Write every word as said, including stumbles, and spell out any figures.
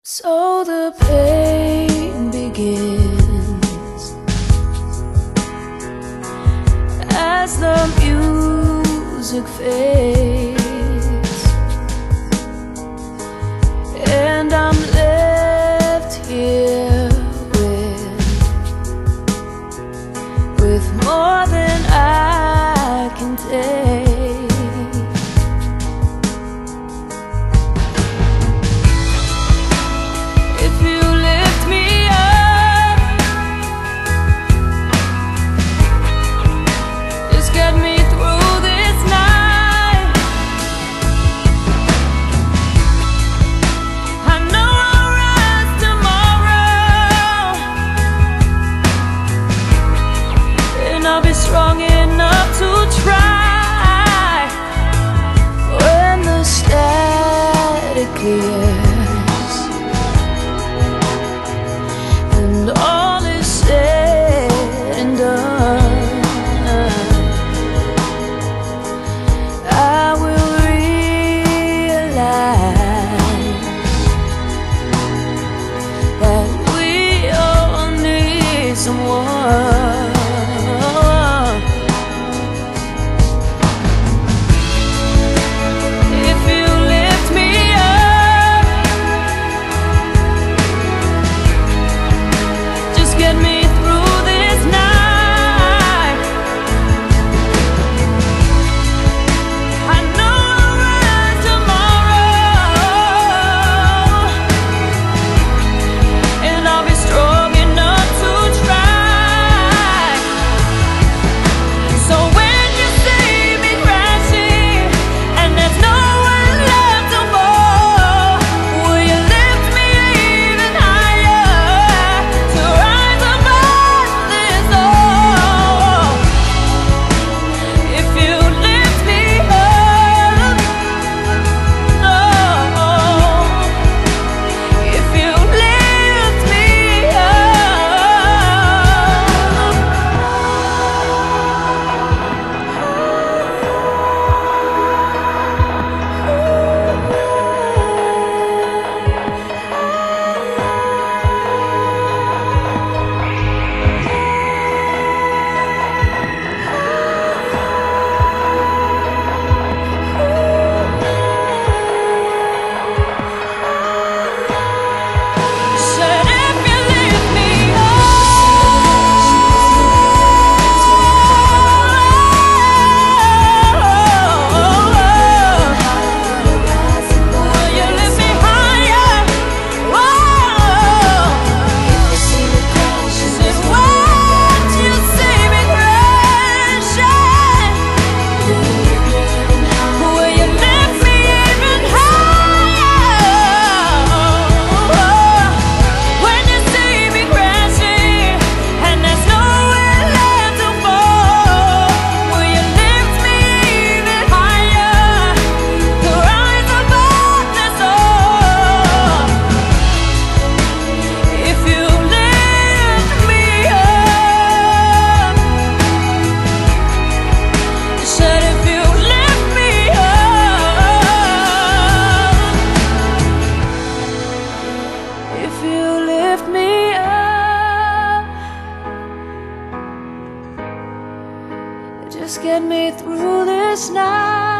So the pain begins as the music fades, and I'm left here with, with more than I can take. I'll be strong enough to try when the static clears and all is said and done. I will realize that we all need someone. Just get me through this night.